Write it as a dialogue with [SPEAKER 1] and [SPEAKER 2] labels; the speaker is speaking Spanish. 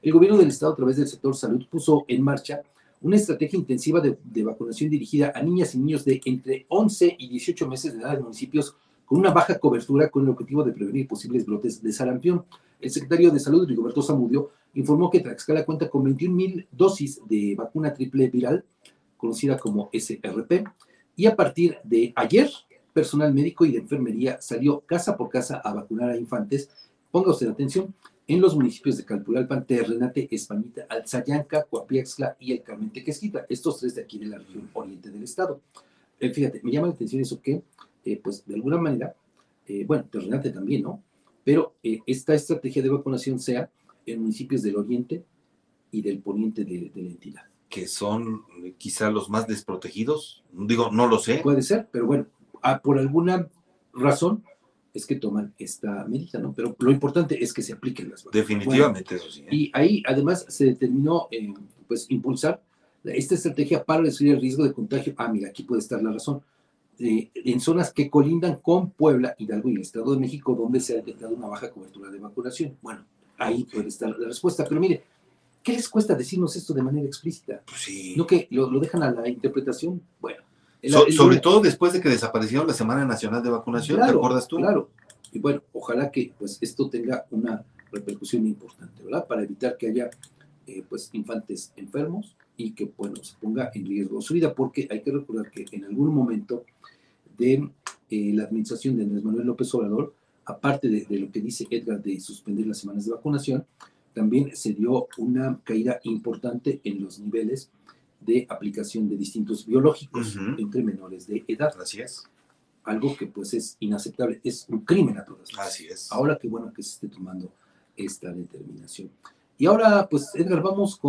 [SPEAKER 1] El gobierno del estado, a través del sector salud, puso en marcha una estrategia intensiva de vacunación dirigida a niñas y niños de entre 11 y 18 meses de edad en municipios con una baja cobertura, con el objetivo de prevenir posibles brotes de sarampión. El secretario de Salud, Rigoberto Zamudio, informó que Tlaxcala cuenta con 21,000 dosis de vacuna triple viral, conocida como SRP, y a partir de ayer, personal médico y de enfermería salió casa por casa a vacunar a infantes. Ponga usted atención, en los municipios de Calpulalpan, Terrenate, Españita, Alzayanca, Coapiaxtla y el Carmen Tequesquita, estos tres de aquí de la región oriente del estado. Fíjate, me llama la atención eso que, pues de alguna manera, bueno, Terrenate también, ¿no? Pero esta estrategia de vacunación sea en municipios del oriente y del poniente de la entidad.
[SPEAKER 2] Que son quizá los más desprotegidos, digo, no lo sé.
[SPEAKER 1] Puede ser, pero bueno, por alguna razón es que toman esta medida, ¿no? Pero lo importante es que se apliquen las vacunas.
[SPEAKER 2] Definitivamente, bueno, eso sí.
[SPEAKER 1] Y ahí además se determinó, pues, impulsar esta estrategia para reducir el riesgo de contagio. Mira, aquí puede estar la razón. En zonas que colindan con Puebla, Hidalgo y el Estado de México, donde se ha detectado una baja cobertura de vacunación. Bueno, ahí puede estar la respuesta. Pero mire, ¿qué les cuesta decirnos esto de manera explícita?
[SPEAKER 2] Pues sí.
[SPEAKER 1] ¿No que lo dejan a la interpretación? Bueno.
[SPEAKER 2] Sobre todo después de que desaparecieron la Semana Nacional de Vacunación,
[SPEAKER 1] claro,
[SPEAKER 2] ¿te acuerdas tú?
[SPEAKER 1] Claro, y bueno, ojalá que pues esto tenga una repercusión importante, ¿verdad? Para evitar que haya pues infantes enfermos y que, bueno, se ponga en riesgo su vida, porque hay que recordar que en algún momento de la administración de Andrés Manuel López Obrador, aparte de lo que dice Edgar de suspender las semanas de vacunación, también se dio una caída importante en los niveles de aplicación de distintos biológicos entre menores de edad.
[SPEAKER 2] Así es.
[SPEAKER 1] Algo que pues es inaceptable, es un crimen a todas luces.
[SPEAKER 2] Así es.
[SPEAKER 1] Ahora qué bueno que se esté tomando esta determinación. Y ahora, pues, Edgar, vamos con